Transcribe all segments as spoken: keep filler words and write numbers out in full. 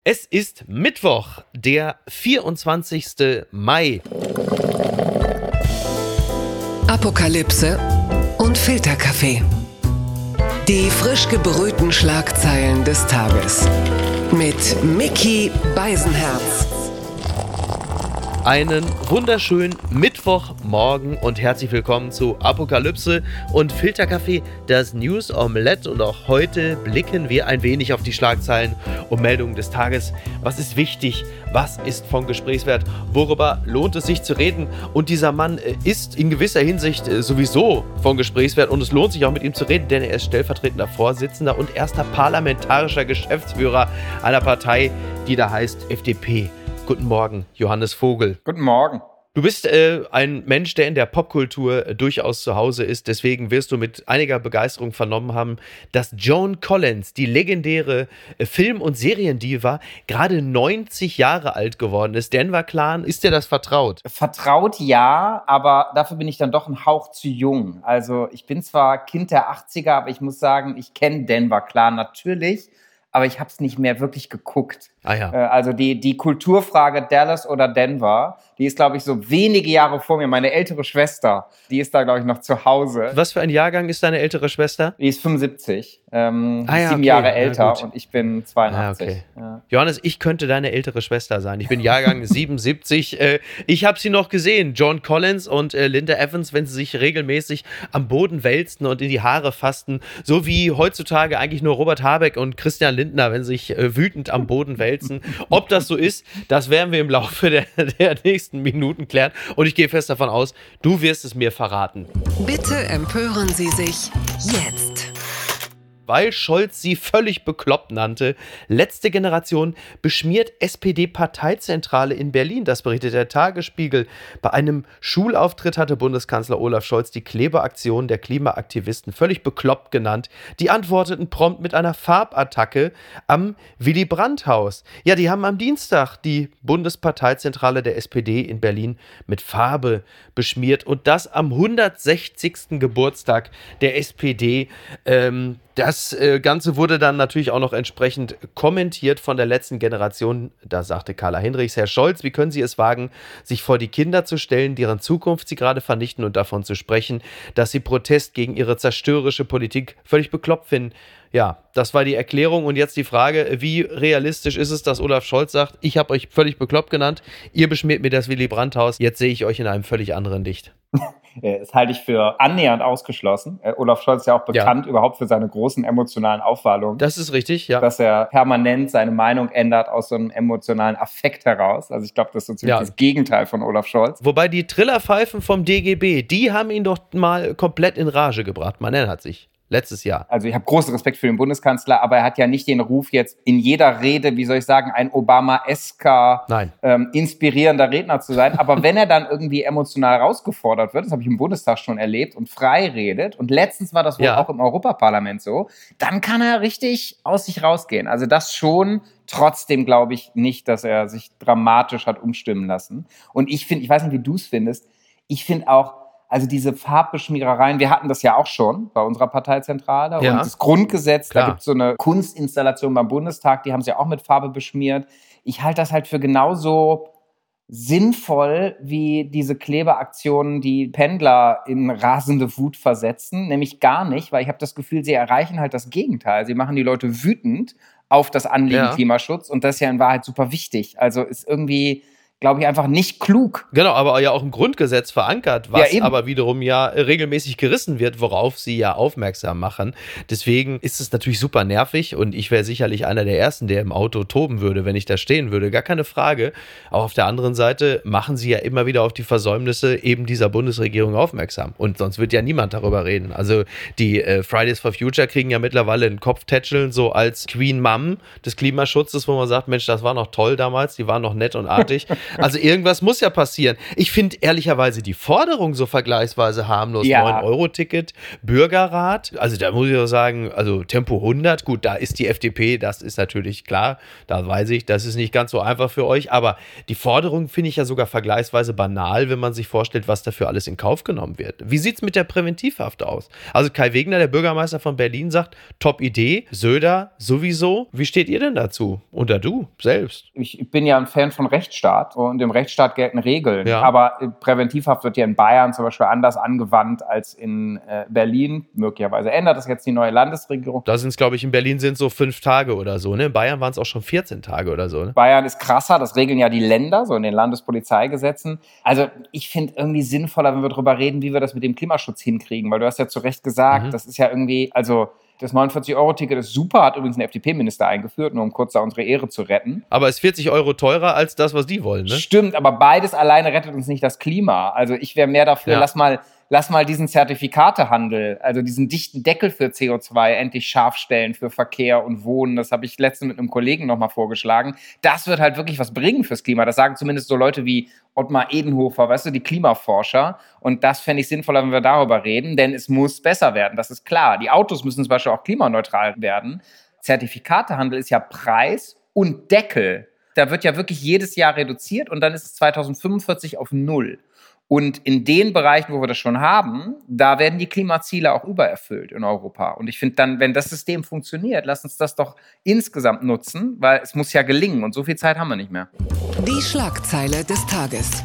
Es ist Mittwoch, der vierundzwanzigsten Mai. Apokalypse und Filterkaffee. Die frisch gebrühten Schlagzeilen des Tages. Mit Micky Beisenherz. Einen wunderschönen Mittwochmorgen und herzlich willkommen zu Apokalypse und Filterkaffee, das News Omelette. Und auch heute blicken wir ein wenig auf die Schlagzeilen und Meldungen des Tages. Was ist wichtig? Was ist von Gesprächswert? Worüber lohnt es sich zu reden? Und dieser Mann ist in gewisser Hinsicht sowieso von Gesprächswert und es lohnt sich auch mit ihm zu reden, denn er ist stellvertretender Vorsitzender und erster parlamentarischer Geschäftsführer einer Partei, die da heißt F D P. Guten Morgen, Johannes Vogel. Guten Morgen. Du bist äh, ein Mensch, der in der Popkultur äh, durchaus zu Hause ist. Deswegen wirst du mit einiger Begeisterung vernommen haben, dass Joan Collins, die legendäre äh, Film- und Seriendiva, gerade neunzig Jahre alt geworden ist. Denver Clan, ist dir das vertraut? Vertraut ja, aber dafür bin ich dann doch ein Hauch zu jung. Also ich bin zwar Kind der achtziger, aber ich muss sagen, ich kenne Denver Clan natürlich, aber ich habe es nicht mehr wirklich geguckt. Ah ja. Also die, die Kulturfrage Dallas oder Denver, die ist, glaube ich, so wenige Jahre vor mir. Meine ältere Schwester, die ist da, glaube ich, noch zu Hause. Was für ein Jahrgang ist deine ältere Schwester? Die ist fünfundsiebzig, ähm, ah ja, sieben okay. Jahre älter ja, und ich bin zweiundachtzig. Ah, okay. Ja. Johannes, ich könnte deine ältere Schwester sein. Ich bin Jahrgang siebenundsiebzig. Äh, ich habe sie noch gesehen, Joan Collins und äh, Linda Evans, wenn sie sich regelmäßig am Boden wälzten und in die Haare fassten. So wie heutzutage eigentlich nur Robert Habeck und Christian Lindner, wenn sie sich äh, wütend am Boden wälzen. Ob das so ist, das werden wir im Laufe der, der nächsten Minuten klären. Und ich gehe fest davon aus, du wirst es mir verraten. Bitte empören Sie sich jetzt. Weil Scholz sie völlig bekloppt nannte. Letzte Generation beschmiert S P D-Parteizentrale in Berlin. Das berichtet der Tagesspiegel. Bei einem Schulauftritt hatte Bundeskanzler Olaf Scholz die Klebeaktion der Klimaaktivisten völlig bekloppt genannt. Die antworteten prompt mit einer Farbattacke am Willy-Brandt-Haus. Ja, die haben am Dienstag die Bundesparteizentrale der S P D in Berlin mit Farbe beschmiert. Und das am hundertsechzigsten Geburtstag der S P D. Ähm, Das äh, Ganze wurde dann natürlich auch noch entsprechend kommentiert von der letzten Generation. Da sagte Carla Hinrichs: Herr Scholz, wie können Sie es wagen, sich vor die Kinder zu stellen, deren Zukunft Sie gerade vernichten und davon zu sprechen, dass Sie Protest gegen Ihre zerstörerische Politik völlig bekloppt finden? Ja, das war die Erklärung. Und jetzt die Frage, wie realistisch ist es, dass Olaf Scholz sagt, ich habe euch völlig bekloppt genannt, ihr beschmiert mir das Willy-Brandt-Haus, jetzt sehe ich euch in einem völlig anderen Licht. Das halte ich für annähernd ausgeschlossen. Olaf Scholz ist ja auch bekannt ja. überhaupt für seine großen emotionalen Aufwallungen. Das ist richtig, ja. Dass er permanent seine Meinung ändert aus so einem emotionalen Affekt heraus. Also ich glaube, das ist so ziemlich ja. das Gegenteil von Olaf Scholz. Wobei die Trillerpfeifen vom D G B, die haben ihn doch mal komplett in Rage gebracht. Man erinnert sich. Letztes Jahr. Also ich habe großen Respekt für den Bundeskanzler, aber er hat ja nicht den Ruf, jetzt in jeder Rede, wie soll ich sagen, ein Obama-esker, ähm, inspirierender Redner zu sein. Aber wenn er dann irgendwie emotional herausgefordert wird, das habe ich im Bundestag schon erlebt, und frei redet, und letztens war das wohl ja. auch im Europaparlament so, dann kann er richtig aus sich rausgehen. Also das schon. Trotzdem glaube ich nicht, dass er sich dramatisch hat umstimmen lassen. Und ich finde, ich weiß nicht, wie du es findest, ich finde auch, also diese Farbbeschmierereien, wir hatten das ja auch schon bei unserer Parteizentrale. Ja. Und das Grundgesetz, Klar. da gibt es so eine Kunstinstallation beim Bundestag, die haben sie ja auch mit Farbe beschmiert. Ich halte das halt für genauso sinnvoll wie diese Klebeaktionen, die Pendler in rasende Wut versetzen. Nämlich gar nicht, weil ich habe das Gefühl, sie erreichen halt das Gegenteil. Sie machen die Leute wütend auf das Anliegen ja. Klimaschutz. Und das ist ja in Wahrheit super wichtig. Also ist irgendwie, glaube ich, einfach nicht klug. Genau, aber ja auch im Grundgesetz verankert, was ja, aber wiederum ja regelmäßig gerissen wird, worauf sie ja aufmerksam machen. Deswegen ist es natürlich super nervig und ich wäre sicherlich einer der Ersten, der im Auto toben würde, wenn ich da stehen würde. Gar keine Frage. Aber auf der anderen Seite machen sie ja immer wieder auf die Versäumnisse eben dieser Bundesregierung aufmerksam. Und sonst wird ja niemand darüber reden. Also die äh, Fridays for Future kriegen ja mittlerweile ein Kopftätscheln so als Queen Mom des Klimaschutzes, wo man sagt, Mensch, das war noch toll damals, die waren noch nett und artig. Also irgendwas muss ja passieren. Ich finde ehrlicherweise die Forderung so vergleichsweise harmlos. Ja. neun Euro Ticket, Bürgerrat. Also da muss ich auch sagen, also Tempo hundert, gut, da ist die F D P, das ist natürlich klar. Da weiß ich, das ist nicht ganz so einfach für euch. Aber die Forderung finde ich ja sogar vergleichsweise banal, wenn man sich vorstellt, was dafür alles in Kauf genommen wird. Wie sieht es mit der Präventivhaft aus? Also Kai Wegner, der Bürgermeister von Berlin, sagt, top Idee. Söder sowieso. Wie steht ihr denn dazu? Oder du selbst? Ich bin ja ein Fan von Rechtsstaat und im Rechtsstaat gelten Regeln. Ja. Aber Präventivhaft wird ja in Bayern zum Beispiel anders angewandt als in äh, Berlin. Möglicherweise ändert das jetzt die neue Landesregierung. Da sind es, glaube ich, in Berlin sind es so fünf Tage oder so. Ne? In Bayern waren es auch schon vierzehn Tage oder so. Ne? Bayern ist krasser, das regeln ja die Länder, so in den Landespolizeigesetzen. Also ich finde irgendwie sinnvoller, wenn wir darüber reden, wie wir das mit dem Klimaschutz hinkriegen. Weil du hast ja zu Recht gesagt, mhm. das ist ja irgendwie, also das neunundvierzig Euro Ticket ist super, hat übrigens ein F D P-Minister eingeführt, nur um kurz da unsere Ehre zu retten. Aber ist vierzig Euro teurer als das, was die wollen, ne? Stimmt, aber beides alleine rettet uns nicht das Klima. Also ich wäre mehr dafür, ja. lass mal lass mal diesen Zertifikatehandel, also diesen dichten Deckel für C O zwei endlich scharf stellen für Verkehr und Wohnen. Das habe ich letztens mit einem Kollegen nochmal vorgeschlagen. Das wird halt wirklich was bringen fürs Klima. Das sagen zumindest so Leute wie Ottmar Edenhofer, weißt du, die Klimaforscher. Und das fände ich sinnvoller, wenn wir darüber reden, denn es muss besser werden, das ist klar. Die Autos müssen zum Beispiel auch klimaneutral werden. Zertifikatehandel ist ja Preis und Deckel. Da wird ja wirklich jedes Jahr reduziert und dann ist es zweitausendfünfundvierzig auf Null. Und in den Bereichen, wo wir das schon haben, da werden die Klimaziele auch übererfüllt in Europa. Und ich finde dann, wenn das System funktioniert, lass uns das doch insgesamt nutzen, weil es muss ja gelingen und so viel Zeit haben wir nicht mehr. Die Schlagzeile des Tages.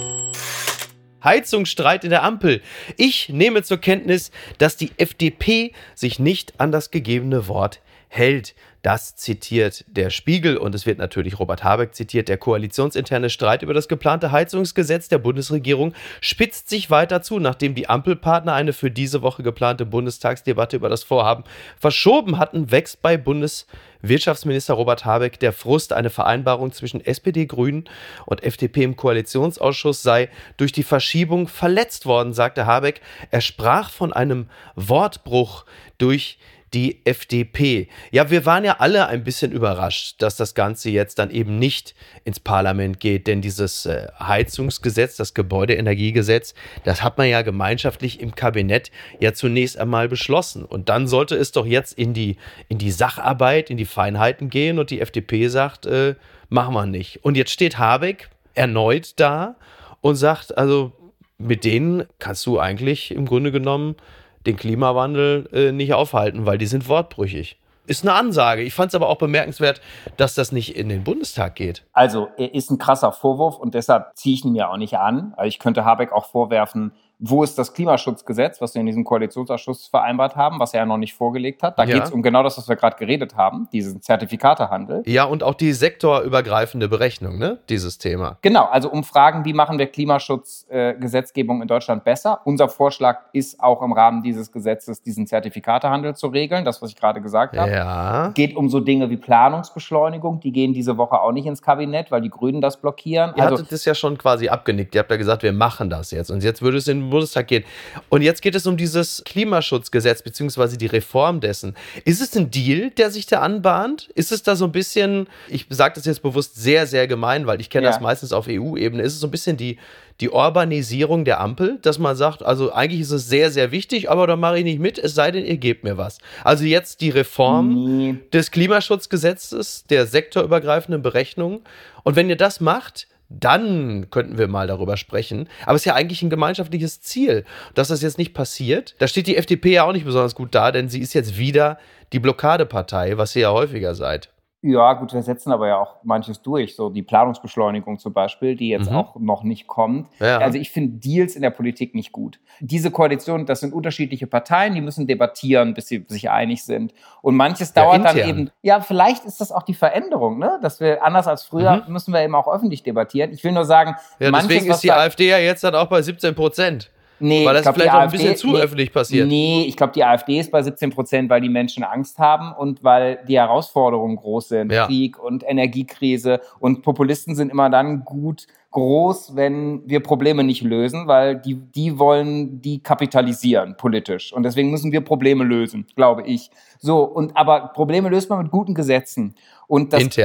Heizungsstreit in der Ampel. Ich nehme zur Kenntnis, dass die F D P sich nicht an das gegebene Wort hält. Das zitiert der Spiegel und es wird natürlich Robert Habeck zitiert. Der koalitionsinterne Streit über das geplante Heizungsgesetz der Bundesregierung spitzt sich weiter zu, nachdem die Ampelpartner eine für diese Woche geplante Bundestagsdebatte über das Vorhaben verschoben hatten, wächst bei Bundeswirtschaftsminister Robert Habeck der Frust. Eine Vereinbarung zwischen S P D, Grünen und F D P im Koalitionsausschuss sei durch die Verschiebung verletzt worden, sagte Habeck. Er sprach von einem Wortbruch durch die F D P. Ja, wir waren ja alle ein bisschen überrascht, dass das Ganze jetzt dann eben nicht ins Parlament geht, denn dieses äh, Heizungsgesetz, das Gebäudeenergiegesetz, das hat man ja gemeinschaftlich im Kabinett ja zunächst einmal beschlossen. Und dann sollte es doch jetzt in die, in die Sacharbeit, in die Feinheiten gehen und die F D P sagt, äh, machen wir nicht. Und jetzt steht Habeck erneut da und sagt, also mit denen kannst du eigentlich im Grunde genommen den Klimawandel äh, nicht aufhalten, weil die sind wortbrüchig. Ist eine Ansage. Ich fand es aber auch bemerkenswert, dass das nicht in den Bundestag geht. Also, er ist ein krasser Vorwurf und deshalb ziehe ich ihn mir auch nicht an. Also ich könnte Habeck auch vorwerfen, wo ist das Klimaschutzgesetz, was wir in diesem Koalitionsausschuss vereinbart haben, was er ja noch nicht vorgelegt hat. Da ja. geht es um genau das, was wir gerade geredet haben, diesen Zertifikatehandel. Ja, und auch die sektorübergreifende Berechnung, ne, dieses Thema. Genau, also um Fragen, wie machen wir Klimaschutzgesetzgebung äh, in Deutschland besser. Unser Vorschlag ist auch im Rahmen dieses Gesetzes, diesen Zertifikatehandel zu regeln, das, was ich gerade gesagt habe. Ja. Geht um so Dinge wie Planungsbeschleunigung, die gehen diese Woche auch nicht ins Kabinett, weil die Grünen das blockieren. Ihr also, hattet das ja schon quasi abgenickt. Ihr habt ja gesagt, wir machen das jetzt. Und jetzt würde es in den Bundestag gehen. Und jetzt geht es um dieses Klimaschutzgesetz beziehungsweise die Reform dessen. Ist es ein Deal, der sich da anbahnt? Ist es da so ein bisschen, ich sage das jetzt bewusst sehr, sehr gemein, weil ich kenne ja. das meistens auf E U-Ebene, ist es so ein bisschen die, die Urbanisierung der Ampel, dass man sagt, also eigentlich ist es sehr, sehr wichtig, aber da mache ich nicht mit, es sei denn, ihr gebt mir was. Also jetzt die Reform nee. des Klimaschutzgesetzes, der sektorübergreifenden Berechnung. Und wenn ihr das macht, dann könnten wir mal darüber sprechen. Aber es ist ja eigentlich ein gemeinschaftliches Ziel. Dass das jetzt nicht passiert, da steht die F D P ja auch nicht besonders gut da, denn sie ist jetzt wieder die Blockadepartei, was ihr ja häufiger seid. Ja, gut, wir setzen aber ja auch manches durch, so die Planungsbeschleunigung zum Beispiel, die jetzt mhm. auch noch nicht kommt. Ja. Also ich finde Deals in der Politik nicht gut. Diese Koalition, das sind unterschiedliche Parteien, die müssen debattieren, bis sie sich einig sind. Und manches ja, dauert intern. dann eben, ja, vielleicht ist das auch die Veränderung, ne? Dass wir anders als früher, mhm. müssen wir eben auch öffentlich debattieren. Ich will nur sagen, ja, manches, deswegen ist die da, AfD ja jetzt dann auch bei siebzehn Prozent. Nee, weil das glaub, vielleicht auch ein AfD, bisschen zu nee, öffentlich passiert. Nee, ich glaube, die AfD ist bei siebzehn Prozent, weil die Menschen Angst haben und weil die Herausforderungen groß sind. Ja. Krieg und Energiekrise. Und Populisten sind immer dann gut groß, wenn wir Probleme nicht lösen, weil die, die wollen die kapitalisieren politisch. Und deswegen müssen wir Probleme lösen, glaube ich. So, und aber Probleme löst man mit guten Gesetzen. Und das, intern. Die,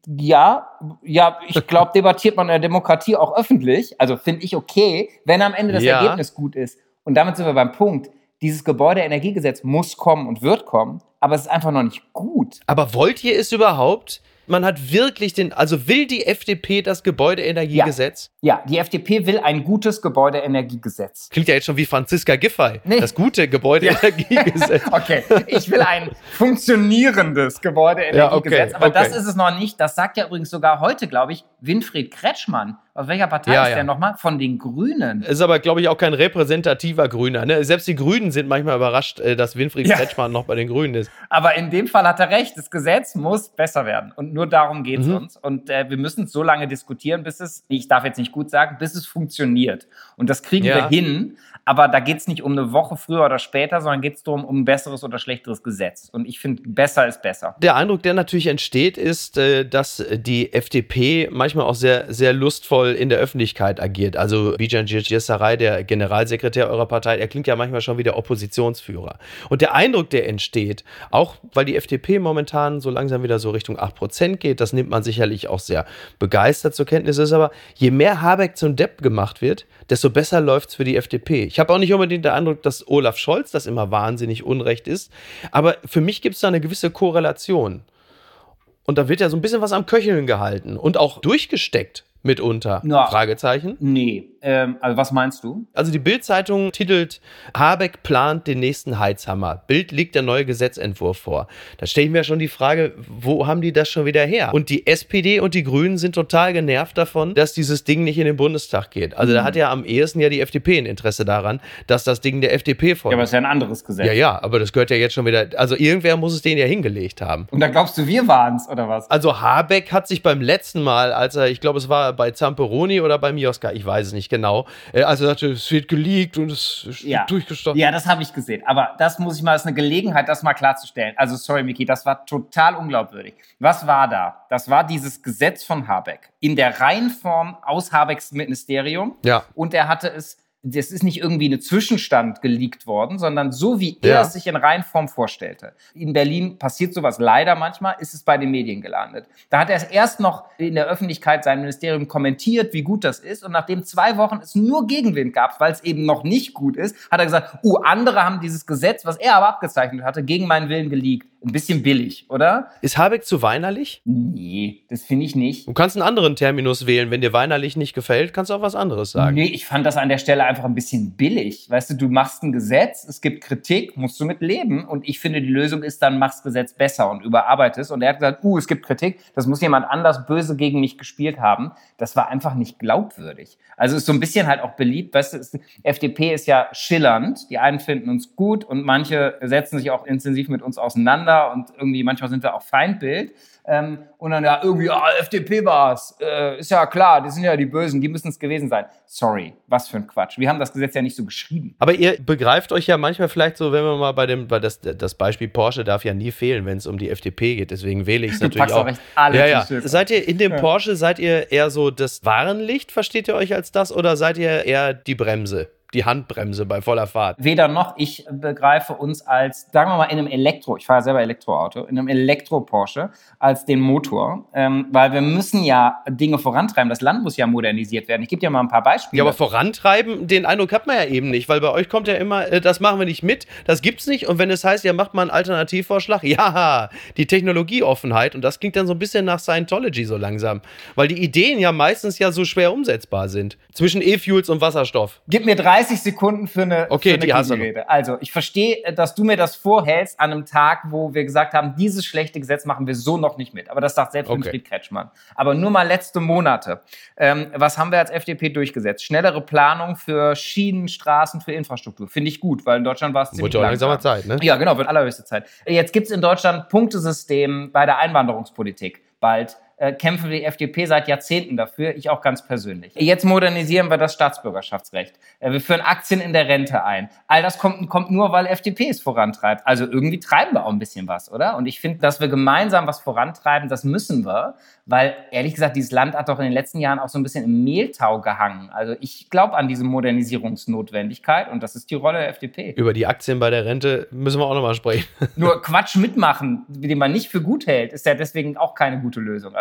Ja, ja, ich glaube, debattiert man in der Demokratie auch öffentlich. Also finde ich okay, wenn am Ende das ja. Ergebnis gut ist. Und damit sind wir beim Punkt. Dieses Gebäudeenergiegesetz muss kommen und wird kommen, aber es ist einfach noch nicht gut. Aber wollt ihr es überhaupt? Man hat wirklich den, also will die F D P das Gebäudeenergiegesetz? Ja, ja, die F D P will ein gutes Gebäudeenergiegesetz. Klingt ja jetzt schon wie Franziska Giffey. Nee. Das gute Gebäudeenergiegesetz. Okay, ich will ein funktionierendes Gebäudeenergiegesetz. Ja, okay, aber okay. Das ist es noch nicht. Das sagt ja übrigens sogar heute, glaube ich, Winfried Kretschmann. Aus welcher Partei ja, ist ja. der nochmal? Von den Grünen. Ist aber, glaube ich, auch kein repräsentativer Grüner. Ne? Selbst die Grünen sind manchmal überrascht, dass Winfried ja. Kretschmann noch bei den Grünen ist. Aber in dem Fall hat er recht. Das Gesetz muss besser werden. Und nur darum geht es mhm. uns. Und äh, wir müssen es so lange diskutieren, bis es, ich darf jetzt nicht gut sagen, bis es funktioniert. Und das kriegen ja. wir hin. Aber da geht es nicht um eine Woche früher oder später, sondern geht es darum, um ein besseres oder schlechteres Gesetz. Und ich finde, besser ist besser. Der Eindruck, der natürlich entsteht, ist, dass die F D P manchmal auch sehr, sehr lustvoll in der Öffentlichkeit agiert. Also Bijan Girsaray, der Generalsekretär eurer Partei, er klingt ja manchmal schon wie der Oppositionsführer. Und der Eindruck, der entsteht, auch weil die F D P momentan so langsam wieder so Richtung acht Prozent geht, das nimmt man sicherlich auch sehr begeistert zur Kenntnis, ist aber, je mehr Habeck zum Depp gemacht wird, desto besser läuft es für die F D P. Ich habe auch nicht unbedingt den Eindruck, dass Olaf Scholz das immer wahnsinnig unrecht ist, aber für mich gibt es da eine gewisse Korrelation. Und da wird ja so ein bisschen was am Köcheln gehalten und auch durchgesteckt. Mitunter? Na, Fragezeichen? Nee. Ähm, also was meinst du? Also die Bild-Zeitung titelt, Habeck plant den nächsten Heizhammer. Bild legt der neue Gesetzentwurf vor. Da stelle ich mir schon die Frage, wo haben die das schon wieder her? Und die S P D und die Grünen sind total genervt davon, dass dieses Ding nicht in den Bundestag geht. Also mhm. da hat ja am ehesten ja die F D P ein Interesse daran, dass das Ding der F D P folgt. Ja, aber es ist ja ein anderes Gesetz. Ja, ja, aber das gehört ja jetzt schon wieder, also irgendwer muss es denen ja hingelegt haben. Und da glaubst du, wir waren es, oder was? Also Habeck hat sich beim letzten Mal, als er, ich glaube, es war bei Zamperoni oder bei Mioska, ich weiß es nicht genau, äh, als er sagte, es wird geleakt und es ist ja. durchgestochen. Ja, das habe ich gesehen. Aber das muss ich mal, das ist eine Gelegenheit, das mal klarzustellen. Also sorry, Miki, das war total unglaubwürdig. Was war da? Das war dieses Gesetz von Habeck. In der Reihenform aus Habecks Ministerium. Ja. Und er hatte es, das ist nicht irgendwie eine Zwischenstand geleakt worden, sondern so, wie er Ja. es sich in Reihenform vorstellte. In Berlin passiert sowas leider manchmal, ist es bei den Medien gelandet. Da hat er es erst noch in der Öffentlichkeit sein Ministerium kommentiert, wie gut das ist. Und nachdem zwei Wochen es nur Gegenwind gab, weil es eben noch nicht gut ist, hat er gesagt, oh, andere haben dieses Gesetz, was er aber abgezeichnet hatte, gegen meinen Willen geleakt. Ein bisschen billig, oder? Ist Habeck zu weinerlich? Nee, das finde ich nicht. Du kannst einen anderen Terminus wählen. Wenn dir weinerlich nicht gefällt, kannst du auch was anderes sagen. Nee, ich fand das an der Stelle einfach ein bisschen billig. Weißt du, du machst ein Gesetz, es gibt Kritik, musst du mit leben. Und ich finde, die Lösung ist dann, machst Gesetz besser und überarbeite es. Und er hat gesagt, uh, es gibt Kritik, das muss jemand anders böse gegen mich gespielt haben. Das war einfach nicht glaubwürdig. Also ist so ein bisschen halt auch beliebt. Weißt du, ist, F D P ist ja schillernd. Die einen finden uns gut und manche setzen sich auch intensiv mit uns auseinander. Und irgendwie, manchmal sind wir auch Feindbild. Ähm, und dann ja irgendwie, ah, F D P war's. Äh, ist ja klar, die sind ja die Bösen, die müssen es gewesen sein. Sorry, was für ein Quatsch. Wir haben das Gesetz ja nicht so geschrieben. Aber ihr begreift euch ja manchmal vielleicht so, wenn wir mal bei dem, weil das, das Beispiel Porsche darf ja nie fehlen, wenn es um die F D P geht. Deswegen wähle ich es natürlich auch. auch. Recht, alle ja, ja. Seid ihr in dem ja. Porsche, seid ihr eher so das Warnlicht, versteht ihr euch als das, oder seid ihr eher die Bremse? Die Handbremse bei voller Fahrt? Weder noch. Ich begreife uns als, sagen wir mal, in einem Elektro, ich fahre ja selber Elektroauto, in einem Elektro-Porsche als den Motor, ähm, weil wir müssen ja Dinge vorantreiben. Das Land muss ja modernisiert werden. Ich gebe dir mal ein paar Beispiele. Ja, aber vorantreiben, den Eindruck hat man ja eben nicht, weil bei euch kommt ja immer, äh, das machen wir nicht mit, das gibt's nicht. Und wenn es heißt, ja, macht mal einen Alternativvorschlag, ja, die Technologieoffenheit. Und das klingt dann so ein bisschen nach Scientology so langsam, weil die Ideen ja meistens ja so schwer umsetzbar sind. Zwischen E-Fuels und Wasserstoff. Gib mir dreißig Sekunden für eine, okay, für eine Rede. Also, ich verstehe, dass du mir das vorhältst an einem Tag, wo wir gesagt haben, dieses schlechte Gesetz machen wir so noch nicht mit. Aber das sagt selbst okay. Winfried Kretschmann. Aber nur mal letzte Monate. Ähm, was haben wir als F D P durchgesetzt? Schnellere Planung für Schienen, Straßen, für Infrastruktur. Finde ich gut, weil in Deutschland war es ziemlich langsam. Wird Zeit, ne? Ja, genau, wird allerhöchste Zeit. Jetzt gibt es in Deutschland Punktesystem bei der Einwanderungspolitik. Bald. Äh, kämpfen die F D P seit Jahrzehnten dafür, ich auch ganz persönlich. Jetzt modernisieren wir das Staatsbürgerschaftsrecht. Äh, wir führen Aktien in der Rente ein. All das kommt, kommt nur, weil F D P es vorantreibt. Also irgendwie treiben wir auch ein bisschen was, oder? Und ich finde, dass wir gemeinsam was vorantreiben, das müssen wir, weil, ehrlich gesagt, dieses Land hat doch in den letzten Jahren auch so ein bisschen im Mehltau gehangen. Also ich glaube an diese Modernisierungsnotwendigkeit und das ist die Rolle der F D P. Über die Aktien bei der Rente müssen wir auch nochmal sprechen. Nur Quatsch mitmachen, den man nicht für gut hält, ist ja deswegen auch keine gute Lösung.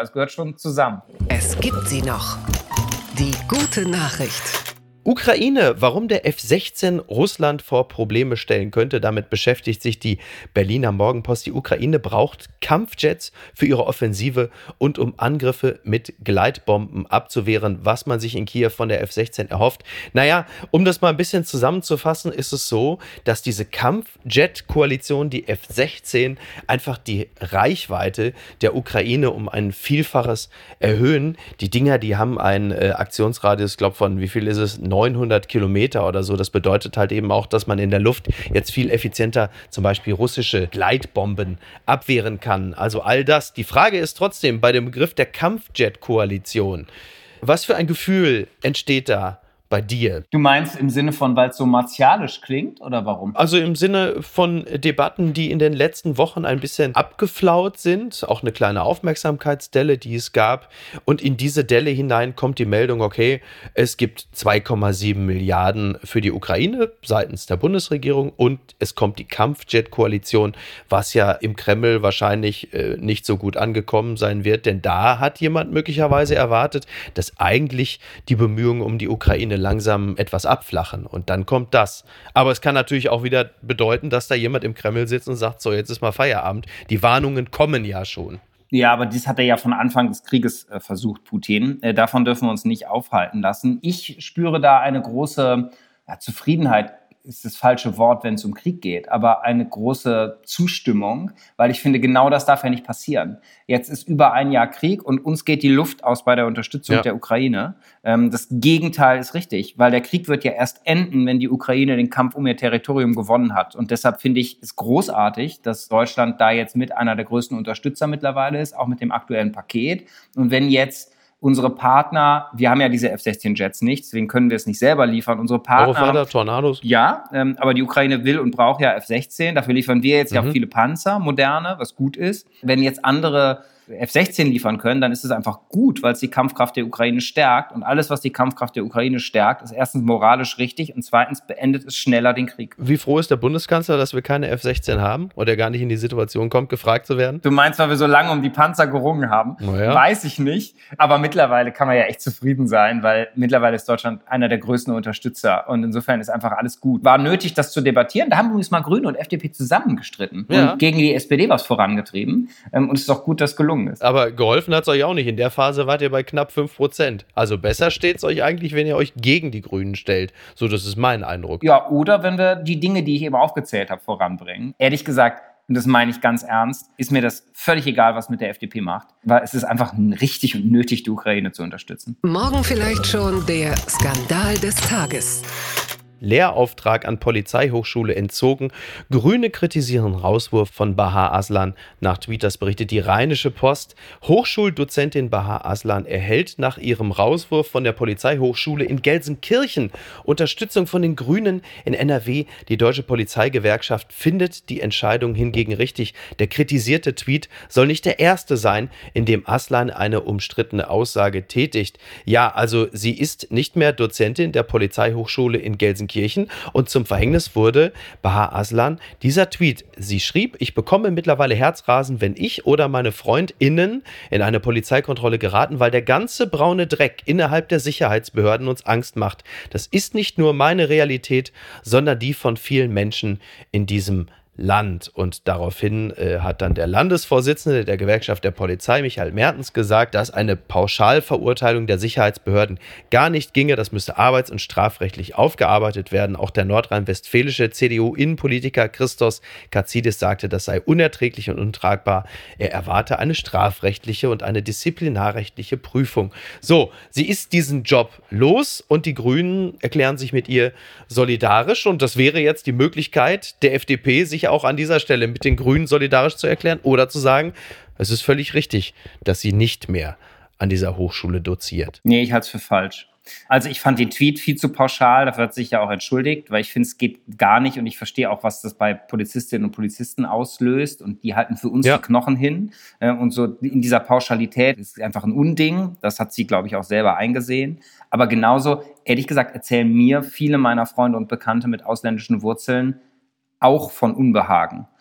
Es gehört schon zusammen. Es gibt sie noch. Die gute Nachricht. Ukraine, warum der F sechzehn Russland vor Probleme stellen könnte. Damit beschäftigt sich die Berliner Morgenpost. Die Ukraine braucht Kampfjets für ihre Offensive und um Angriffe mit Gleitbomben abzuwehren, was man sich in Kiew von der F sechzehn erhofft. Naja, um das mal ein bisschen zusammenzufassen, ist es so, dass diese Kampfjet-Koalition, die F sechzehn, einfach die Reichweite der Ukraine um ein Vielfaches erhöhen. Die Dinger, die haben einen äh, Aktionsradius, ich glaube von, wie viel ist es? neunhundert Kilometer oder so. Das bedeutet halt eben auch, dass man in der Luft jetzt viel effizienter zum Beispiel russische Gleitbomben abwehren kann. Also all das. Die Frage ist trotzdem bei dem Begriff der Kampfjet-Koalition, was für ein Gefühl entsteht da bei dir? Du meinst im Sinne von, weil es so martialisch klingt oder warum? Also im Sinne von Debatten, die in den letzten Wochen ein bisschen abgeflaut sind, auch eine kleine Aufmerksamkeitsdelle, die es gab. Und in diese Delle hinein kommt die Meldung, okay, es gibt zwei Komma sieben Milliarden für die Ukraine seitens der Bundesregierung und es kommt die Kampfjet-Koalition, was ja im Kreml wahrscheinlich äh, nicht so gut angekommen sein wird, denn da hat jemand möglicherweise erwartet, dass eigentlich die Bemühungen um die Ukraine langsam etwas abflachen und dann kommt das. Aber es kann natürlich auch wieder bedeuten, dass da jemand im Kreml sitzt und sagt, so, jetzt ist mal Feierabend. Die Warnungen kommen ja schon. Ja, aber dies hat er ja von Anfang des Krieges äh, versucht, Putin. Äh, davon dürfen wir uns nicht aufhalten lassen. Ich spüre da eine große ja, Zufriedenheit, ist das falsche Wort, wenn es um Krieg geht, aber eine große Zustimmung, weil ich finde, genau das darf ja nicht passieren. Jetzt ist über ein Jahr Krieg und uns geht die Luft aus bei der Unterstützung ja. der Ukraine. Ähm, das Gegenteil ist richtig, weil der Krieg wird ja erst enden, wenn die Ukraine den Kampf um ihr Territorium gewonnen hat. Und deshalb finde ich es großartig, dass Deutschland da jetzt mit einer der größten Unterstützer mittlerweile ist, auch mit dem aktuellen Paket. Und wenn jetzt unsere Partner, wir haben ja diese F sechzehn Jets nicht, deswegen können wir es nicht selber liefern. Unsere Partner, Eurofighter, Tornados. Ja, ähm, aber die Ukraine will und braucht ja F sechzehn. Dafür liefern wir jetzt mhm. ja auch viele Panzer, moderne, was gut ist. Wenn jetzt andere F sechzehn liefern können, dann ist es einfach gut, weil es die Kampfkraft der Ukraine stärkt. Und alles, was die Kampfkraft der Ukraine stärkt, ist erstens moralisch richtig und zweitens beendet es schneller den Krieg. Wie froh ist der Bundeskanzler, dass wir keine F sechzehn haben oder gar nicht in die Situation kommt, gefragt zu werden? Du meinst, weil wir so lange um die Panzer gerungen haben? Naja. Weiß ich nicht. Aber mittlerweile kann man ja echt zufrieden sein, weil mittlerweile ist Deutschland einer der größten Unterstützer. Und insofern ist einfach alles gut. War nötig, das zu debattieren. Da haben übrigens mal Grüne und F D P zusammengestritten ja. und gegen die S P D was vorangetrieben. Und es ist auch gut, dass es gelungen ist. Aber geholfen hat es euch auch nicht. In der Phase wart ihr bei knapp fünf Prozent. Also besser steht es euch eigentlich, wenn ihr euch gegen die Grünen stellt. So, das ist mein Eindruck. Ja, oder wenn wir die Dinge, die ich eben aufgezählt habe, voranbringen. Ehrlich gesagt, und das meine ich ganz ernst, ist mir das völlig egal, was mit der F D P macht. Weil es ist einfach richtig und nötig, die Ukraine zu unterstützen. Morgen vielleicht schon der Skandal des Tages. Lehrauftrag an Polizeihochschule entzogen. Grüne kritisieren Rauswurf von Bahar Aslan. Nach Tweet, das berichtet die Rheinische Post. Hochschuldozentin Bahar Aslan erhält nach ihrem Rauswurf von der Polizeihochschule in Gelsenkirchen Unterstützung von den Grünen in N R W. Die Deutsche Polizeigewerkschaft findet die Entscheidung hingegen richtig. Der kritisierte Tweet soll nicht der erste sein, in dem Aslan eine umstrittene Aussage tätigt. Ja, also sie ist nicht mehr Dozentin der Polizeihochschule in Gelsenkirchen. Und zum Verhängnis wurde Bahar Aslan dieser Tweet. Sie schrieb, ich bekomme mittlerweile Herzrasen, wenn ich oder meine FreundInnen in eine Polizeikontrolle geraten, weil der ganze braune Dreck innerhalb der Sicherheitsbehörden uns Angst macht. Das ist nicht nur meine Realität, sondern die von vielen Menschen in diesem Land. Und daraufhin äh, hat dann der Landesvorsitzende der Gewerkschaft der Polizei, Michael Mertens, gesagt, dass eine Pauschalverurteilung der Sicherheitsbehörden gar nicht ginge. Das müsste arbeits- und strafrechtlich aufgearbeitet werden. Auch der nordrhein-westfälische C D U-Innenpolitiker Christos Katzidis sagte, das sei unerträglich und untragbar. Er erwarte eine strafrechtliche und eine disziplinarrechtliche Prüfung. So, sie ist diesen Job los und die Grünen erklären sich mit ihr solidarisch. Und das wäre jetzt die Möglichkeit der F D P, sich auch an dieser Stelle mit den Grünen solidarisch zu erklären oder zu sagen, es ist völlig richtig, dass sie nicht mehr an dieser Hochschule doziert. Nee, ich halte es für falsch. Also ich fand den Tweet viel zu pauschal, dafür hat sich ja auch entschuldigt, weil ich finde, es geht gar nicht und ich verstehe auch, was das bei Polizistinnen und Polizisten auslöst und die halten für uns ja die Knochen hin und so in dieser Pauschalität ist einfach ein Unding, das hat sie, glaube ich, auch selber eingesehen, aber genauso, ehrlich gesagt, erzählen mir viele meiner Freunde und Bekannte mit ausländischen Wurzeln auch von Unbehagen.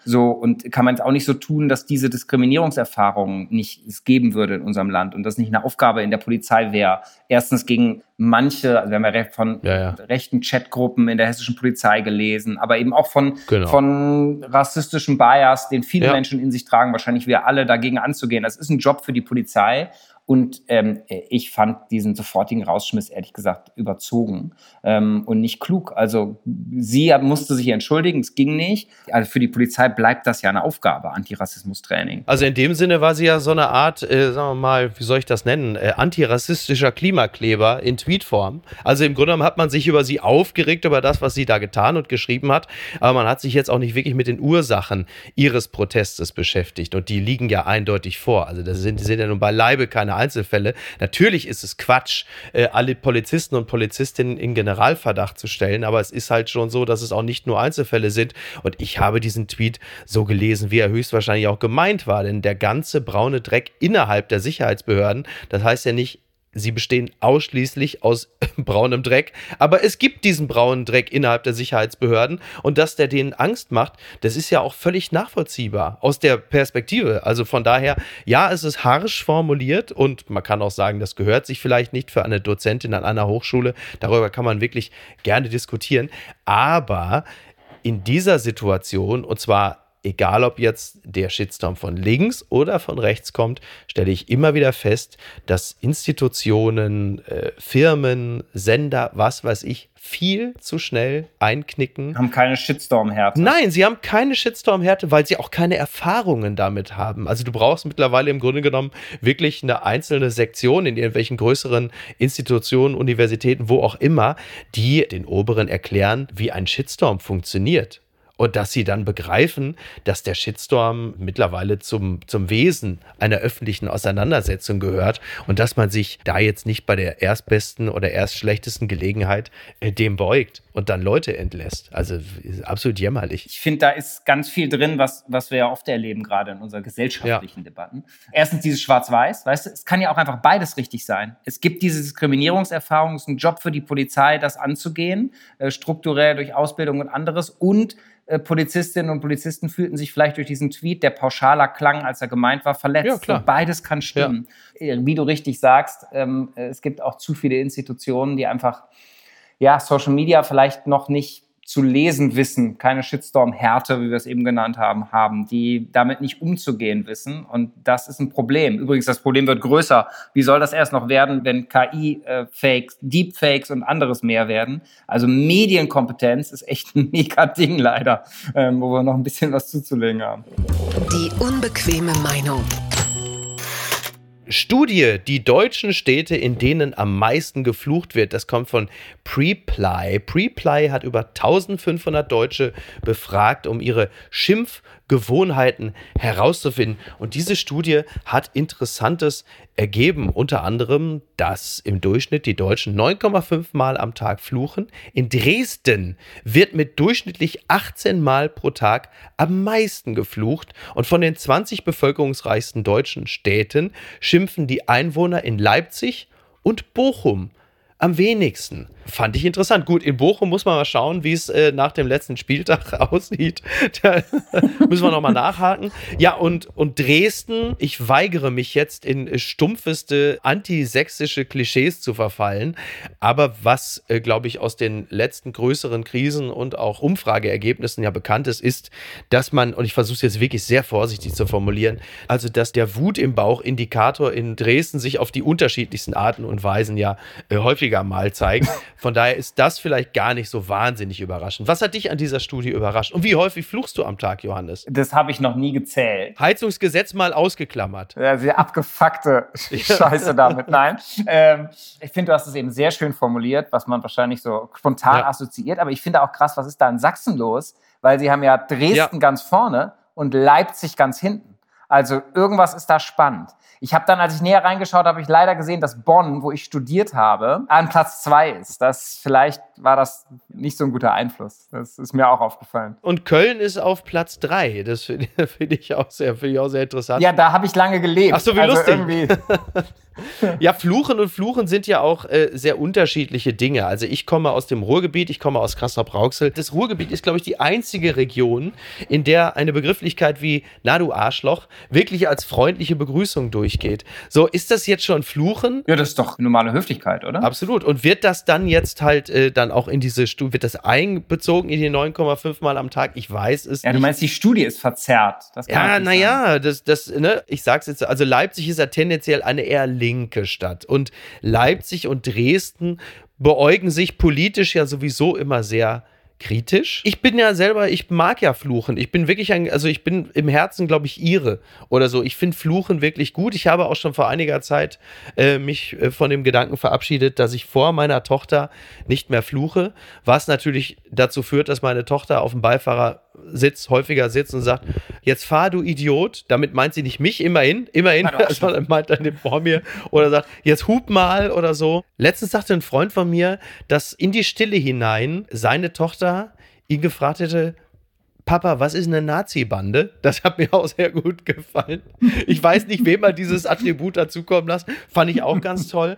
So, und kann man jetzt auch nicht so tun, dass diese Diskriminierungserfahrungen nicht es geben würde in unserem Land und das nicht eine Aufgabe in der Polizei wäre. Erstens gegen manche, also wir haben ja von ja, ja. rechten Chatgruppen in der hessischen Polizei gelesen, aber eben auch von, genau. von rassistischem Bias, den viele ja. Menschen in sich tragen, wahrscheinlich wir alle dagegen anzugehen. Das ist ein Job für die Polizei. Und ähm, ich fand diesen sofortigen Rausschmiss, ehrlich gesagt, überzogen ähm, und nicht klug. Also sie musste sich entschuldigen, es ging nicht. Also für die Polizei bleibt das ja eine Aufgabe, Antirassismus-Training. Also in dem Sinne war sie ja so eine Art, äh, sagen wir mal, wie soll ich das nennen, äh, antirassistischer Klimakleber in Tweetform. Also im Grunde genommen hat man sich über sie aufgeregt, über das, was sie da getan und geschrieben hat. Aber man hat sich jetzt auch nicht wirklich mit den Ursachen ihres Protestes beschäftigt. Und die liegen ja eindeutig vor. Also das sind, die sind ja nun beileibe keine Einzelfälle. Natürlich ist es Quatsch, äh, alle Polizisten und Polizistinnen in Generalverdacht zu stellen, aber es ist halt schon so, dass es auch nicht nur Einzelfälle sind. Und ich habe diesen Tweet so gelesen, wie er höchstwahrscheinlich auch gemeint war, denn der ganze braune Dreck innerhalb der Sicherheitsbehörden, das heißt ja nicht, sie bestehen ausschließlich aus braunem Dreck, aber es gibt diesen braunen Dreck innerhalb der Sicherheitsbehörden und dass der denen Angst macht, das ist ja auch völlig nachvollziehbar aus der Perspektive. Also von daher, ja, es ist harsch formuliert und man kann auch sagen, das gehört sich vielleicht nicht für eine Dozentin an einer Hochschule. Darüber kann man wirklich gerne diskutieren, aber in dieser Situation, und zwar egal, ob jetzt der Shitstorm von links oder von rechts kommt, stelle ich immer wieder fest, dass Institutionen, äh, Firmen, Sender, was weiß ich, viel zu schnell einknicken. Haben keine Shitstorm-Härte. Nein, sie haben keine Shitstorm-Härte, weil sie auch keine Erfahrungen damit haben. Also du brauchst mittlerweile im Grunde genommen wirklich eine einzelne Sektion in irgendwelchen größeren Institutionen, Universitäten, wo auch immer, die den Oberen erklären, wie ein Shitstorm funktioniert. Und dass sie dann begreifen, dass der Shitstorm mittlerweile zum, zum Wesen einer öffentlichen Auseinandersetzung gehört und dass man sich da jetzt nicht bei der erstbesten oder erstschlechtesten Gelegenheit äh, dem beugt und dann Leute entlässt. Also absolut jämmerlich. Ich finde, da ist ganz viel drin, was, was wir ja oft erleben, gerade in unseren gesellschaftlichen ja. Debatten. Erstens dieses Schwarz-Weiß, weißt du, es kann ja auch einfach beides richtig sein. Es gibt diese Diskriminierungserfahrung, es ist ein Job für die Polizei, das anzugehen, äh, strukturell durch Ausbildung und anderes, und Polizistinnen und Polizisten fühlten sich vielleicht durch diesen Tweet, der pauschaler klang, als er gemeint war, verletzt. Ja, klar. Beides kann stimmen. Ja. Wie du richtig sagst, ähm, es gibt auch zu viele Institutionen, die einfach ja, Social Media vielleicht noch nicht zu lesen wissen, keine Shitstorm-Härte, wie wir es eben genannt haben, haben, die damit nicht umzugehen wissen. Und das ist ein Problem. Übrigens, das Problem wird größer. Wie soll das erst noch werden, wenn K I-Fakes, Deepfakes und anderes mehr werden? Also Medienkompetenz ist echt ein mega Ding leider, ähm, wo wir noch ein bisschen was zuzulegen haben. Die unbequeme Meinung. Studie, die deutschen Städte, in denen am meisten geflucht wird, das kommt von Preply. Preply hat über eintausendfünfhundert Deutsche befragt, um ihre Schimpfgewohnheiten herauszufinden. Und diese Studie hat Interessantes ergeben, unter anderem, dass im Durchschnitt die Deutschen neun Komma fünf Mal am Tag fluchen. In Dresden wird mit durchschnittlich achtzehn Mal pro Tag am meisten geflucht. Und von den zwanzig bevölkerungsreichsten deutschen Städten schimpfen die Einwohner in Leipzig und Bochum am wenigsten. Fand ich interessant. Gut, in Bochum muss man mal schauen, wie es äh, nach dem letzten Spieltag aussieht. Da müssen wir nochmal nachhaken. Ja, und, und Dresden, ich weigere mich jetzt in stumpfeste antisächsische Klischees zu verfallen. Aber was, äh, glaube ich, aus den letzten größeren Krisen und auch Umfrageergebnissen ja bekannt ist, ist, dass man, und ich versuche es jetzt wirklich sehr vorsichtig zu formulieren, also dass der Wut im Bauch-Indikator in Dresden sich auf die unterschiedlichsten Arten und Weisen ja äh, häufiger mal zeigt. Von daher ist das vielleicht gar nicht so wahnsinnig überraschend. Was hat dich an dieser Studie überrascht? Und wie häufig fluchst du am Tag, Johannes? Das habe ich noch nie gezählt. Heizungsgesetz mal ausgeklammert. Ja, sehr abgefuckte Scheiße damit. Nein. Ähm, ich finde, du hast es eben sehr schön formuliert, was man wahrscheinlich so spontan ja. assoziiert. Aber ich finde auch krass, was ist da in Sachsen los? Weil sie haben ja Dresden ja. ganz vorne und Leipzig ganz hinten. Also irgendwas ist da spannend. Ich habe dann, als ich näher reingeschaut habe, habe ich leider gesehen, dass Bonn, wo ich studiert habe, an Platz zwei ist. Das, vielleicht war das nicht so ein guter Einfluss. Das ist mir auch aufgefallen. Und Köln ist auf Platz drei. Das finde find ich, auch sehr, find ich auch sehr interessant. Ja, da habe ich lange gelebt. Ach so, wie also lustig. Irgendwie Ja, Fluchen und Fluchen sind ja auch äh, sehr unterschiedliche Dinge. Also ich komme aus dem Ruhrgebiet, ich komme aus Castrop-Rauxel. Das Ruhrgebiet ist, glaube ich, die einzige Region, in der eine Begrifflichkeit wie na du Arschloch wirklich als freundliche Begrüßung durchgeht. So, ist das jetzt schon Fluchen? Ja, das ist doch normale Höflichkeit, oder? Absolut. Und wird das dann jetzt halt äh, dann auch in diese Studie, wird das einbezogen in die neun Komma fünf Mal am Tag? Ich weiß es ja, nicht. du meinst, die Studie ist verzerrt. Das kann ja, naja, das, das, ne, ich sag's jetzt, also Leipzig ist ja tendenziell eine eher linke Stadt. Und Leipzig und Dresden beäugen sich politisch ja sowieso immer sehr kritisch. Ich bin ja selber, ich mag ja Fluchen. Ich bin wirklich ein, also ich bin im Herzen, glaube ich, Ire oder so. Ich finde Fluchen wirklich gut. Ich habe auch schon vor einiger Zeit äh, mich äh, von dem Gedanken verabschiedet, dass ich vor meiner Tochter nicht mehr fluche, was natürlich dazu führt, dass meine Tochter auf dem Beifahrersitz häufiger sitzt und sagt, jetzt fahr du Idiot. Damit meint sie nicht mich, immerhin, immerhin, sondern meint dann den vor mir oder sagt, jetzt hub mal oder so. Letztens sagte ein Freund von mir, dass in die Stille hinein seine Tochter ihn gefragt hätte, Papa, was ist eine Nazi-Bande? Das hat mir auch sehr gut gefallen. Ich weiß nicht, wem er dieses Attribut dazukommen lassen. Fand ich auch ganz toll.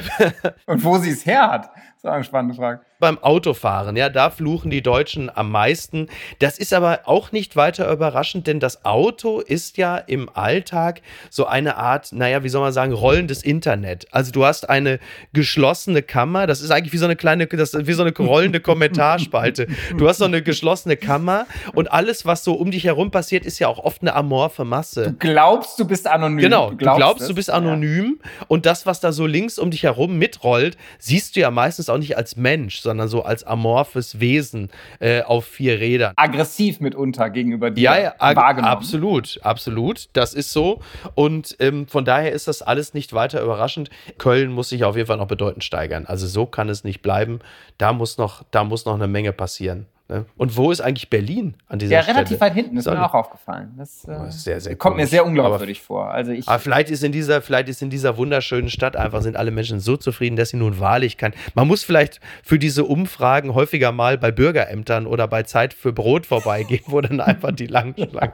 Und wo sie es her hat? Das ist auch eine spannende Frage. Beim Autofahren, ja, da fluchen die Deutschen am meisten. Das ist aber auch nicht weiter überraschend, denn das Auto ist ja im Alltag so eine Art, naja, wie soll man sagen, rollendes Internet. Also du hast eine geschlossene Kammer, das ist eigentlich wie so eine kleine, das ist wie so eine rollende Kommentarspalte. Du hast so eine geschlossene Kammer und alles, was so um dich herum passiert, ist ja auch oft eine amorphe Masse. Du glaubst, du bist anonym. Genau, du glaubst, du, glaubst, es? du bist anonym ja. Und das, was da so links um dich herum mitrollt, siehst du ja meistens auch nicht als Mensch, sondern so als amorphes Wesen äh, auf vier Rädern. Aggressiv mitunter gegenüber dir ja, ja, ag- wahrgenommen. Absolut, absolut. Das ist so. Und ähm, von daher ist das alles nicht weiter überraschend. Köln muss sich auf jeden Fall noch bedeutend steigern. Also so kann es nicht bleiben. Da muss noch, da muss noch eine Menge passieren. Und wo ist eigentlich Berlin an dieser ja, Stelle? Ja, relativ weit hinten, ist Sorry. mir auch aufgefallen. Das äh, sehr, sehr kommt komisch. mir sehr unglaubwürdig aber, vor. Also ich, aber vielleicht ist, in dieser, vielleicht ist in dieser wunderschönen Stadt einfach, sind alle Menschen so zufrieden, dass sie nun wahrlich kann. Man muss vielleicht für diese Umfragen häufiger mal bei Bürgerämtern oder bei Zeit für Brot vorbeigehen, wo dann einfach die langen Schlangen.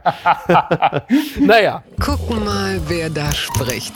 Naja. Gucken mal, wer da spricht.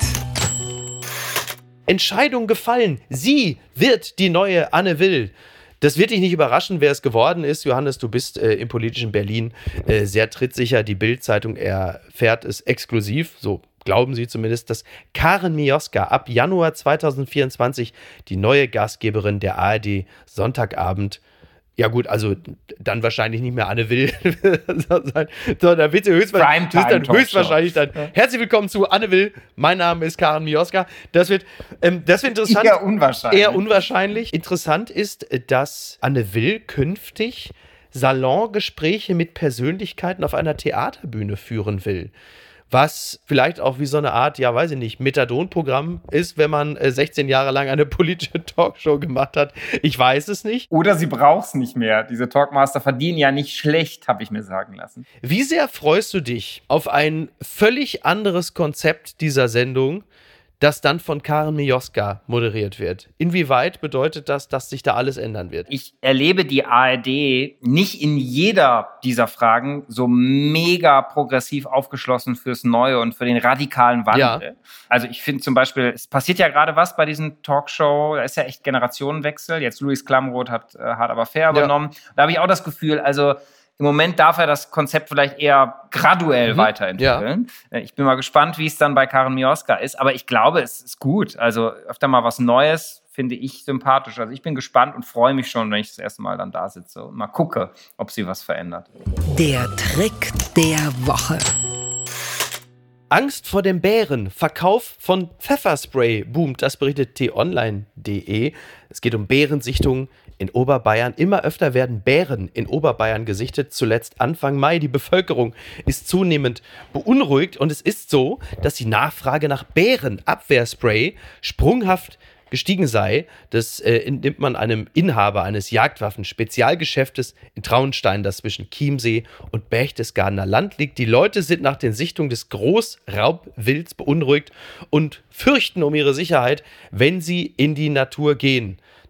Entscheidung gefallen. Sie wird die neue Anne Will. Das wird dich nicht überraschen, wer es geworden ist. Johannes, du bist äh, im politischen Berlin äh, sehr trittsicher. Die Bild-Zeitung erfährt es exklusiv, so glauben sie zumindest, dass Karen Mioska ab Januar zwanzig vierundzwanzig die neue Gastgeberin der A R D Sonntagabend, ja gut, also dann wahrscheinlich nicht mehr Anne Will sein, sondern wird sie höchstwahrscheinlich dann, höchstwahrscheinlich dann ja. Herzlich willkommen zu Anne Will. Mein Name ist Karen Mioska. Das wird, ähm, das wird interessant. Eher unwahrscheinlich. Eher unwahrscheinlich. Interessant ist, dass Anne Will künftig Salongespräche mit Persönlichkeiten auf einer Theaterbühne führen will. Was vielleicht auch wie so eine Art, ja weiß ich nicht, Methadon-Programm ist, wenn man äh, sechzehn Jahre lang eine politische Talkshow gemacht hat. Ich weiß es nicht. Oder sie braucht es nicht mehr. Diese Talkmaster verdienen ja nicht schlecht, habe ich mir sagen lassen. Wie sehr freust du dich auf ein völlig anderes Konzept dieser Sendung, das dann von Karen Mioska moderiert wird? Inwieweit bedeutet das, dass sich da alles ändern wird? Ich erlebe die A R D nicht in jeder dieser Fragen so mega progressiv aufgeschlossen fürs Neue und für den radikalen Wandel. Ja. Also ich finde zum Beispiel, es passiert ja gerade was bei diesen Talkshow, da ist ja echt Generationenwechsel. Jetzt Louis Klamroth hat äh, Hart aber fair übernommen. Ja. Da habe ich auch das Gefühl, also im Moment darf er das Konzept vielleicht eher graduell mhm. weiterentwickeln. Ja. Ich bin mal gespannt, wie es dann bei Karen Mioska ist. Aber ich glaube, es ist gut. Also öfter mal was Neues finde ich sympathisch. Also ich bin gespannt und freue mich schon, wenn ich das erste Mal dann da sitze und mal gucke, ob sie was verändert. Der Trick der Woche. Angst vor dem Bären. Verkauf von Pfefferspray boomt. Das berichtet t online punkt de. Es geht um Bärensichtungen in Oberbayern. Immer öfter werden Bären in Oberbayern gesichtet. Zuletzt Anfang Mai. Die Bevölkerung ist zunehmend beunruhigt. Und es ist so, dass die Nachfrage nach Bärenabwehrspray sprunghaft gestiegen sei. Das äh, entnimmt man einem Inhaber eines Jagdwaffen-Spezialgeschäftes in Traunstein, das zwischen Chiemsee und Berchtesgadener Land liegt. Die Leute sind nach den Sichtungen des Großraubwilds beunruhigt und fürchten um ihre Sicherheit, wenn sie in die Natur gehen.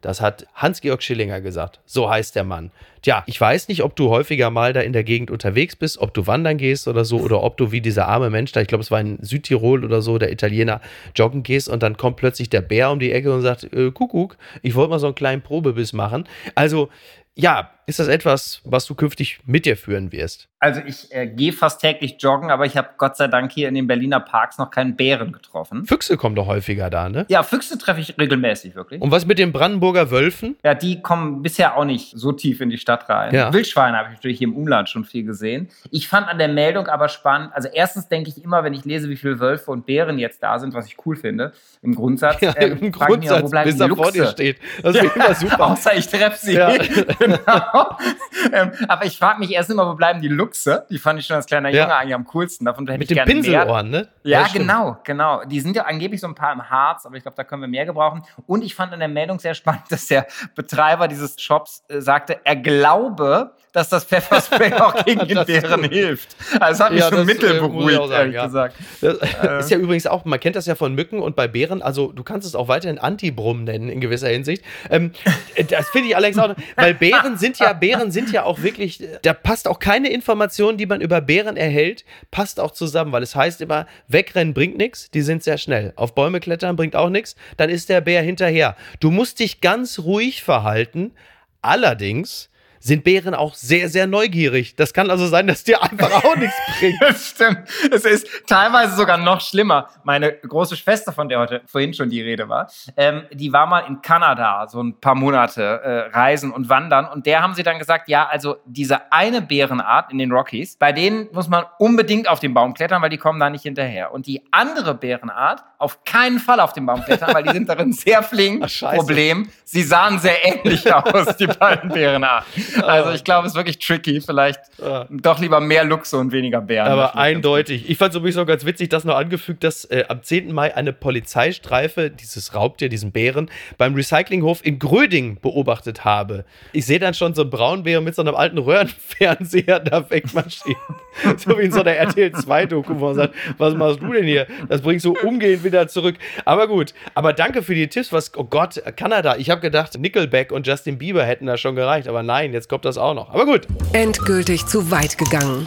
Das hat Hans-Georg Schillinger gesagt. So heißt der Mann. Tja, ich weiß nicht, ob du häufiger mal da in der Gegend unterwegs bist, ob du wandern gehst oder so, oder ob du wie dieser arme Mensch da, ich glaube, es war in Südtirol oder so, der Italiener, joggen gehst und dann kommt plötzlich der Bär um die Ecke und sagt, äh, Kuckuck, ich wollte mal so einen kleinen Probebiss machen. Also, ja, ist das etwas, was du künftig mit dir führen wirst? Also ich äh, gehe fast täglich joggen, aber ich habe Gott sei Dank hier in den Berliner Parks noch keinen Bären getroffen. Füchse kommen doch häufiger da, ne? Ja, Füchse treffe ich regelmäßig, wirklich. Und was mit den Brandenburger Wölfen? Ja, die kommen bisher auch nicht so tief in die Stadt rein. Ja. Wildschweine habe ich natürlich hier im Umland schon viel gesehen. Ich fand an der Meldung aber spannend, also erstens denke ich immer, wenn ich lese, wie viele Wölfe und Bären jetzt da sind, was ich cool finde, im Grundsatz. Ja, äh, im Grundsatz, mich, wo bleiben bis die er vor dir steht. Das ist immer super. Außer ich treffe sie. Ja. Genau. ähm, aber ich frage mich erst immer, wo bleiben die Luchse? Die fand ich schon als kleiner Junge Ja. eigentlich am coolsten. Davon hätte Mit ich den gerne Pinselohren, mehr. ne? Ja, Ja, stimmt. genau, genau. Die sind ja angeblich so ein paar im Harz, aber ich glaube, da können wir mehr gebrauchen. Und ich fand an der Meldung sehr spannend, dass der Betreiber dieses Shops äh, sagte, er glaube, dass das Pfefferspray auch gegen den Bären hilft. Also das hat mich Ja, schon das, mittelberuhigt, äh, muss ich auch sagen, ehrlich ja. gesagt. Das Äh. ist ja übrigens auch, man kennt das ja von Mücken und bei Bären, also du kannst es auch weiterhin Antibrumm nennen in gewisser Hinsicht. Ähm, das finde ich allerdings auch, weil Bären sind ja, Bären sind ja auch wirklich, da passt auch keine Information, die man über Bären erhält, passt auch zusammen, weil es heißt immer, wegrennen bringt nichts, die sind sehr schnell. Auf Bäume klettern bringt auch nichts, dann ist der Bär hinterher. Du musst dich ganz ruhig verhalten, allerdings sind Bären auch sehr, sehr neugierig. Das kann also sein, dass dir einfach auch nichts bringt. Das stimmt. Es ist teilweise sogar noch schlimmer. Meine große Schwester, von der heute vorhin schon die Rede war, ähm, die war mal in Kanada, so ein paar Monate äh, reisen und wandern. Und der haben sie dann gesagt, ja, also diese eine Bärenart in den Rockies, bei denen muss man unbedingt auf den Baum klettern, weil die kommen da nicht hinterher. Und die andere Bärenart auf keinen Fall auf den Baum klettern, weil die sind darin sehr flink. Ach, Problem, sie sahen sehr ähnlich aus, die beiden Bärenarten. Also ich glaube, es ist wirklich tricky. Vielleicht Ja. doch lieber mehr Luchse und weniger Bären. Aber eindeutig. Ich fand es übrigens auch ganz witzig, dass noch angefügt, dass äh, am zehnten Mai eine Polizeistreife dieses Raubtier, diesen Bären, beim Recyclinghof in Gröding beobachtet habe. Ich sehe dann schon so einen Braunbären mit so einem alten Röhrenfernseher da wegmarschieren. So wie in so einer R T L zwei Doku, wo man sagt, was machst du denn hier? Das bringst du umgehend wieder zurück. Aber gut, aber danke für die Tipps. Was, oh Gott, Kanada. Ich habe gedacht, Nickelback und Justin Bieber hätten da schon gereicht. Aber nein, jetzt kommt das auch noch. Aber gut. Endgültig zu weit gegangen.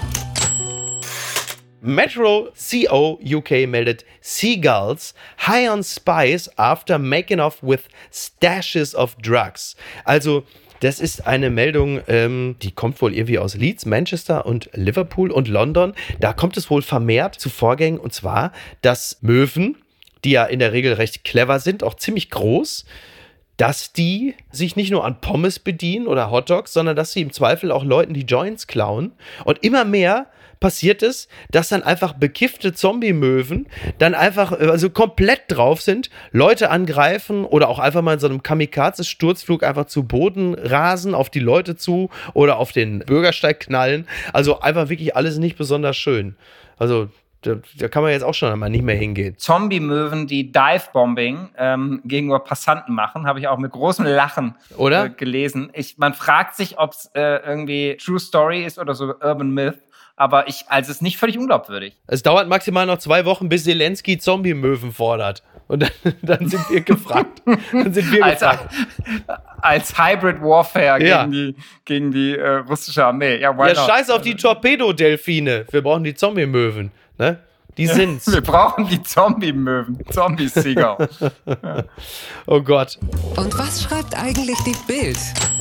Metro Co U K meldet Seagulls high on spice after making off with stashes of drugs. Also das ist eine Meldung, ähm, die kommt wohl irgendwie aus Leeds, Manchester und Liverpool und London. Da kommt es wohl vermehrt zu Vorgängen, und zwar, dass Möwen, die ja in der Regel recht clever sind, auch ziemlich groß, dass die sich nicht nur an Pommes bedienen oder Hotdogs, sondern dass sie im Zweifel auch Leuten die Joints klauen. Und immer mehr passiert es, dass dann einfach bekiffte Zombie-Möwen dann einfach also komplett drauf sind, Leute angreifen oder auch einfach mal in so einem Kamikaze-Sturzflug einfach zu Boden rasen, auf die Leute zu oder auf den Bürgersteig knallen. Also einfach wirklich alles nicht besonders schön. Also Da, da kann man jetzt auch schon einmal nicht mehr hingehen. Zombie-Möwen, die Dive-Bombing ähm, gegenüber Passanten machen, habe ich auch mit großem Lachen Oder? Äh, gelesen. Ich, man fragt sich, ob es äh, irgendwie True Story ist oder so Urban Myth. Aber ich, also es ist nicht völlig unglaubwürdig. Es dauert maximal noch zwei Wochen, bis Zelensky Zombie-Möwen fordert. Und dann, dann sind wir gefragt. Dann sind wir als, gefragt. als Hybrid Warfare Ja. gegen die, gegen die äh, russische Armee. Ja, why Ja, not? scheiß auf die Torpedodelfine. Wir brauchen die Zombie-Möwen. Ne? Die sind's. Wir brauchen die Zombie-Möwen. Zombie-Seagull. Oh Gott. Und was schreibt eigentlich die Bild?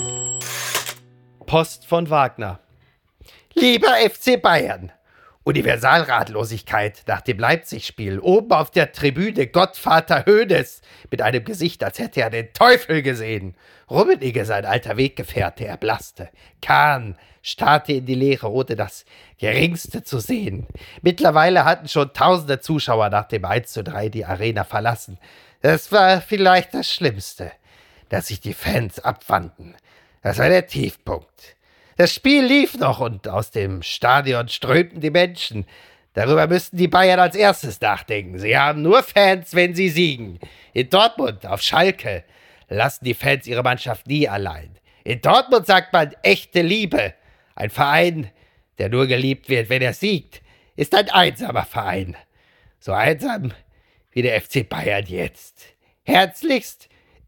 Post von Wagner. Lieber F C Bayern, Universalratlosigkeit nach dem Leipzig-Spiel. Oben auf der Tribüne Gottvater Hoeneß mit einem Gesicht, als hätte er den Teufel gesehen. Rummenigge, sein alter Weggefährte, erblasste. Kahn starrte in die Leere, ohne das Geringste zu sehen. Mittlerweile hatten schon tausende Zuschauer nach dem eins zu drei die Arena verlassen. Das war vielleicht das Schlimmste, dass sich die Fans abwandten. Das war der Tiefpunkt. Das Spiel lief noch und aus dem Stadion strömten die Menschen. Darüber müssten die Bayern als erstes nachdenken. Sie haben nur Fans, wenn sie siegen. In Dortmund, auf Schalke, lassen die Fans ihre Mannschaft nie allein. In Dortmund sagt man echte Liebe. Ein Verein, der nur geliebt wird, wenn er siegt, ist ein einsamer Verein. So einsam wie der F C Bayern jetzt. Herzlichst,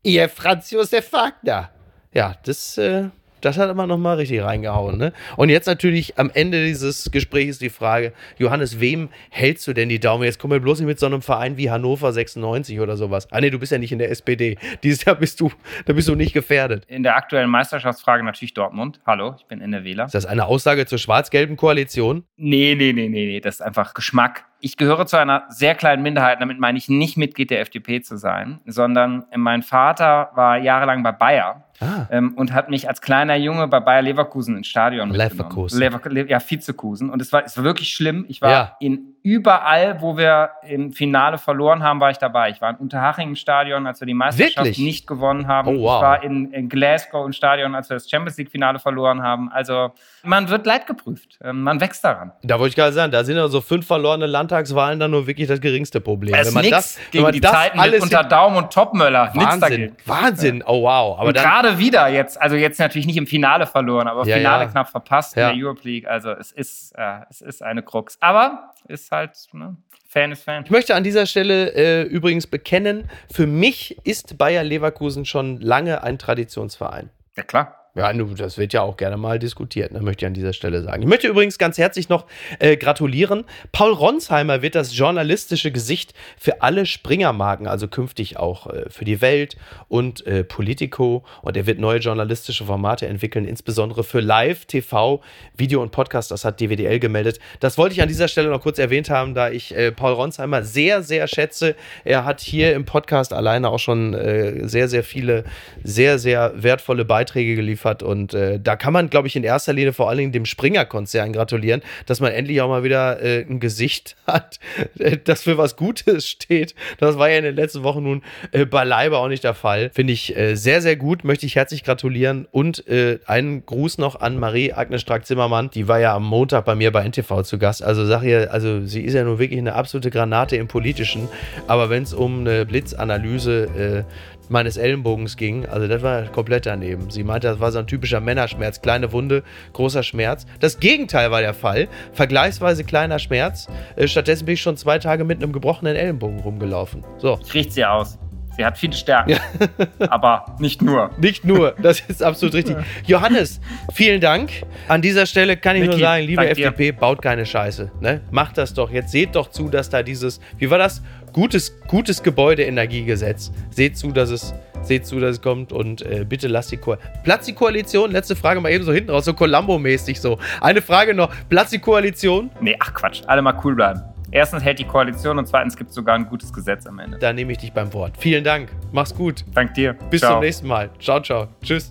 Ihr Franz Josef Wagner. Ja, das, äh, das hat immer noch mal richtig reingehauen. Ne? Und jetzt natürlich am Ende dieses Gesprächs die Frage, Johannes, wem hältst du denn die Daumen? Jetzt komm mir bloß nicht mit so einem Verein wie Hannover sechsundneunzig oder sowas. Ah nee, du bist ja nicht in der S P D. Dieses Jahr bist du, da bist du nicht gefährdet. In der aktuellen Meisterschaftsfrage natürlich Dortmund. Hallo, ich bin N R Wähler. Ist das eine Aussage zur schwarz-gelben Koalition? Nee, nee, nee, nee, nee, das ist einfach Geschmack. Ich gehöre zu einer sehr kleinen Minderheit, damit meine ich nicht Mitglied der F D P zu sein, sondern mein Vater war jahrelang bei Bayer. Ah. Ähm, und hat mich als kleiner Junge bei Bayer Leverkusen ins Stadion Leverkusen. Lever- Le- ja, Vizekusen. Und es war, es war wirklich schlimm. Ich war ja. in überall, wo wir im Finale verloren haben, war ich dabei. Ich war in Unterhaching im Stadion, als wir die Meisterschaft wirklich? nicht gewonnen haben. Oh, wow. Ich war in, in Glasgow im Stadion, als wir das Champions League-Finale verloren haben. Also man wird leidgeprüft. Ähm, man wächst daran. Da wollte ich gerade sagen, da sind ja so fünf verlorene Landtagswahlen dann nur wirklich das geringste Problem. Es ist nichts gegen die Zeiten mit Unterdaum und Topmöller. Wahnsinn, dagegen. Wahnsinn. Oh wow. Aber und gerade wieder jetzt, also jetzt natürlich nicht im Finale verloren, aber ja, Finale ja. knapp verpasst ja. in der Europe League. Also es ist, äh, es ist eine Krux. Aber ist halt, ne, Fan ist Fan. Ich möchte an dieser Stelle äh, übrigens bekennen, für mich ist Bayer Leverkusen schon lange ein Traditionsverein. Ja, klar. Ja, das wird ja auch gerne mal diskutiert, ne, möchte ich an dieser Stelle sagen. Ich möchte übrigens ganz herzlich noch äh, gratulieren. Paul Ronsheimer wird das journalistische Gesicht für alle Springer-Marken, also künftig auch äh, für die Welt und äh, Politico. Und er wird neue journalistische Formate entwickeln, insbesondere für Live, T V, Video und Podcast. Das hat D W D L gemeldet. Das wollte ich an dieser Stelle noch kurz erwähnt haben, da ich äh, Paul Ronsheimer sehr, sehr schätze. Er hat hier im Podcast alleine auch schon äh, sehr, sehr viele, sehr, sehr wertvolle Beiträge geliefert. Und äh, da kann man, glaube ich, in erster Linie vor allen Dingen dem Springer-Konzern gratulieren, dass man endlich auch mal wieder äh, ein Gesicht hat, äh, das für was Gutes steht. Das war ja in den letzten Wochen nun äh, beileibe auch nicht der Fall. Finde ich äh, sehr, sehr gut, möchte ich herzlich gratulieren. Und äh, einen Gruß noch an Marie-Agnes Strack-Zimmermann. Die war ja am Montag bei mir bei N T V zu Gast. Also sag ihr, also sie ist ja nun wirklich eine absolute Granate im Politischen. Aber wenn es um eine Blitzanalyse äh, meines Ellenbogens ging, also das war komplett daneben. Sie meinte, das war so ein typischer Männerschmerz, kleine Wunde, großer Schmerz. Das Gegenteil war der Fall, vergleichsweise kleiner Schmerz. Äh, stattdessen bin ich schon zwei Tage mit einem gebrochenen Ellenbogen rumgelaufen. So. Ich richte sie aus. Sie hat viele Stärken, ja. aber nicht nur. Nicht nur, das ist absolut richtig. Johannes, vielen Dank. An dieser Stelle kann ich Niki, nur sagen, liebe F D P, dir. Baut keine Scheiße. Ne? Macht das doch. Jetzt seht doch zu, dass da dieses, wie war das? Gutes, gutes Gebäudeenergiegesetz. Seht zu, dass es, seht zu, dass es kommt und äh, bitte lasst die Koalition. Platz die Koalition? Letzte Frage mal eben so hinten raus, so Columbo-mäßig so. Eine Frage noch. Platz die Koalition? Nee, ach Quatsch. Alle mal cool bleiben. Erstens hält die Koalition und zweitens gibt es sogar ein gutes Gesetz am Ende. Da nehme ich dich beim Wort. Vielen Dank. Mach's gut. Dank dir. Bis ciao. zum nächsten Mal. Ciao, ciao. Tschüss.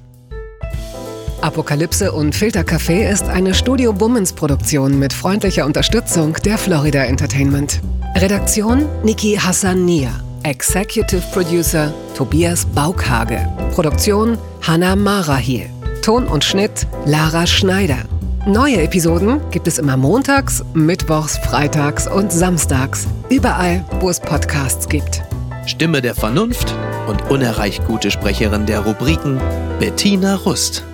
Apokalypse und Filtercafé ist eine Studio Bummens Produktion mit freundlicher Unterstützung der Florida Entertainment. Redaktion Niki Hassania. Executive Producer Tobias Baukhage. Produktion Hannah Marahiel. Ton und Schnitt Lara Schneider. Neue Episoden gibt es immer montags, mittwochs, freitags und samstags. Überall, wo es Podcasts gibt. Stimme der Vernunft und unerreicht gute Sprecherin der Rubriken Bettina Rust.